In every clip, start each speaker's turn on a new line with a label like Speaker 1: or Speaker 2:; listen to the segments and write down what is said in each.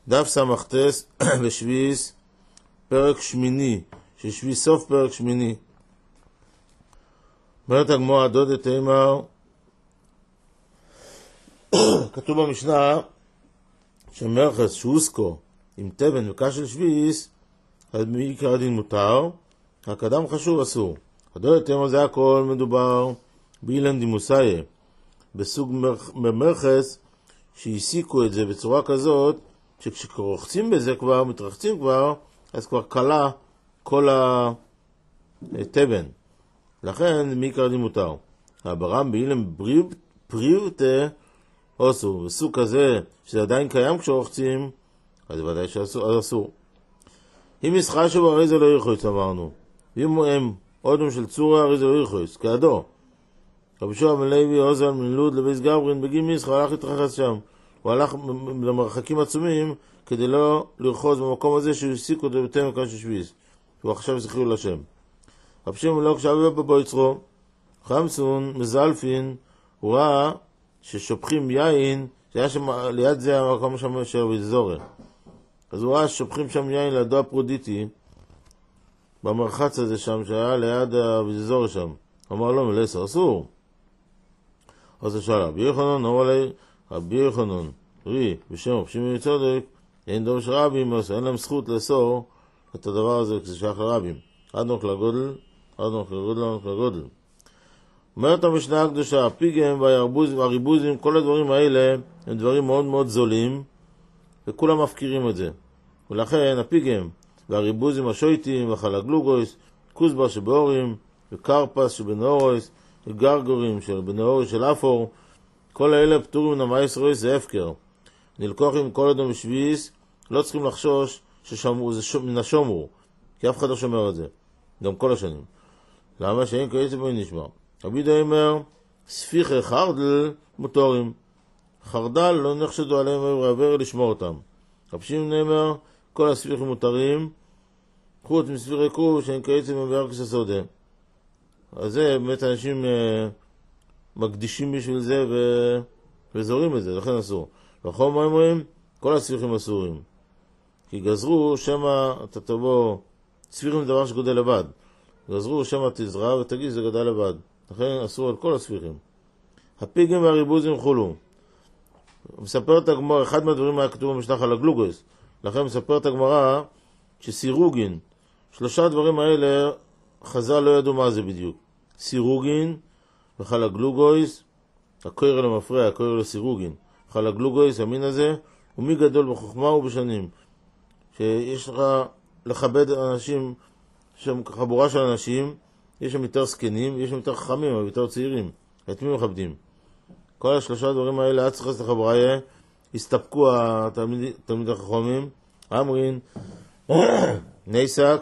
Speaker 1: דף סמכתס בשביס פרק שמיני, ששביס סוף פרק שמיני. אומרת הגמרא דוד תימר, כתוב במשנה שמרכס שוסקו עם תבן וקש של שביס, אז מעיקר הדין מותר, רק אדם חשוב אסור. הדוד תימר זה הכל מדובר באילן דימוסאי, בסוג מרכס שהסיקו את זה בצורה כזאת שכשרוחצים בזה כבר, מתרחצים כבר, אז כבר קלה כל התבן. לכן מעיקר הדין מותר. הברם באילן פריבטה אוסו, בסוג כזה שזה עדיין קיים כשרוחצים, אז ודאי שאסור. אם ישחה שבו הרי זה לא ירחוץ, אמרנו. ואם הם אודם של צורה הרי זה לא ירחוץ, כעדו. רבי שועה בן לוי עוזר מלוד לבית גברין בגין מסחה, הלך להתרחץ שם. הוא הלך למרחקים עצומים כדי לא לרחוץ במקום הזה שהוא הסיק אותו בתמר כאן של שביס. הוא עכשיו זכירו לשם. רבי שמעון לא כשאבא בבויצרו, חמסון מזלפין, הוא ראה ששופכים יין, שהיה שם ליד זה המקום שם של ויזורי. אז הוא ראה ששופכים שם יין לידו הפרודיטי, במרחץ הזה שם, שהיה ליד הוויזורי שם. אמר לו, מלסר, אסור. אז שאל, רבי יוחנן, אמר לי, רבי יוחנן, רי, בשם רבי שמעון צודק, אין דורש רבים, אין להם זכות לאסור את הדבר הזה, כשזה שייך לרבים. עד נוח לגודל, עד נוח לגודל. אומרת המשנה הקדושה, הפיגם והריבוזים, כל הדברים האלה הם דברים מאוד מאוד זולים, וכולם מפקירים את זה. ולכן הפיגם והריבוזים השויטים והחלגלוגויס, כוסבר שבאורים, וקרפס שבנאורויס, וגרגורים שבנאורויס של אפור, כל האלה פטורים מן המאיס רויס זה הפקר. נלקוח עם כל אדם בשביס, לא צריכים לחשוש ששמרו, זה מן השומרו, כי אף אחד לא שומר את זה, גם כל השנים. למה שאין כעצב בו נשמע? רבי דיימר, ספיחי חרדל מותרים. חרדל לא נחשדו עליהם ועבר לשמור אותם. רבי שמעון נאמר, כל הספיחים מותרים, חוץ מספיחי קרוב שאין כעצב מבארקס הסודה. אז זה באמת אנשים מקדישים בשביל זה וזורים את זה, לכן אסור. וכל מה אומרים? כל הספיחים אסורים. כי גזרו שמה אתה תבוא, ספיחים זה דבר שגודל לבד. גזרו שמה תזרע ותגיד זה גדל לבד. לכן אסור על כל הספיחים. הפיגים והריבוזים חולו. מספרת הגמרא, אחד מהדברים היה כתוב במשנה חלגלוגוס. לכן מספרת הגמרא שסירוגין, שלושה הדברים האלה חז"ל לא ידעו מה זה בדיוק. סירוגין וחלגלוגוס, הקויר למפרע, הקויר לסירוגין. חלגלוגוס, המין הזה, הוא מי גדול בחוכמה ובשנים. שיש לך לכבד אנשים, שם חבורה של אנשים, יש שם יותר סקנים, יש שם יותר חכמים, אבל יותר צעירים. את מי מכבדים? כל השלושה דברים האלה, עד צריך לעשות לחבריה, הסתפקו התלמיד החכמים, אמרין, ניסק,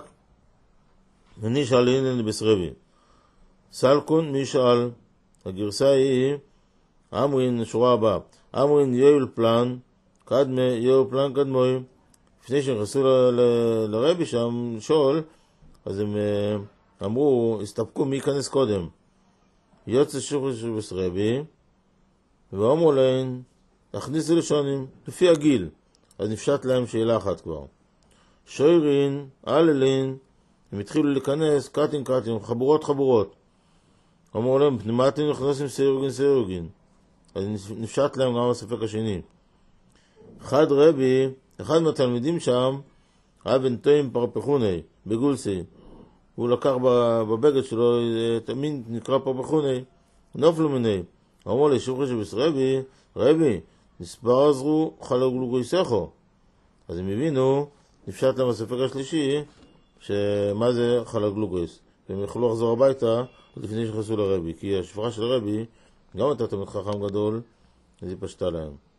Speaker 1: ונשאל הנה בסרבי. סלקון מישאל, הגרסה היא, אמרין, שורה הבאה, אמרין יואל פלן, קדמה, יואל פלן קדמוי, לפני שנכנסו לרבי שם, שואל, אז הם אמרו, הסתפקו מי ייכנס קודם. יוצא שוחרי של בסרבי, ואומרו להם, הכניסו לשונים, לפי הגיל. אז נפשט להם שאלה אחת כבר. שוירין, אללין, הם התחילו להיכנס, קטין, חבורות. אמרו להם, פנימה אתם נכנסים סירוגין. אז נפשט להם גם הספק השני. אחד מהתלמידים שם, היה בנטויים פרפחוני, בגולסי. הוא לקח בבגד שלו, תמיד נקרא פרפחוני, נופלו מיני. אמרו לי, שוחרי שבסרבי, רבי, נסבר עזרו חלגלוגויסךו. אז הם הבינו, נפשט להם הספק השלישי, שמה זה חלגלוגויס. והם יכלו לחזור הביתה, לפני שחסו לרבי, כי השפרה של רבי, גם הייתה תמיד חכם גדול, אז היא פשטה להם.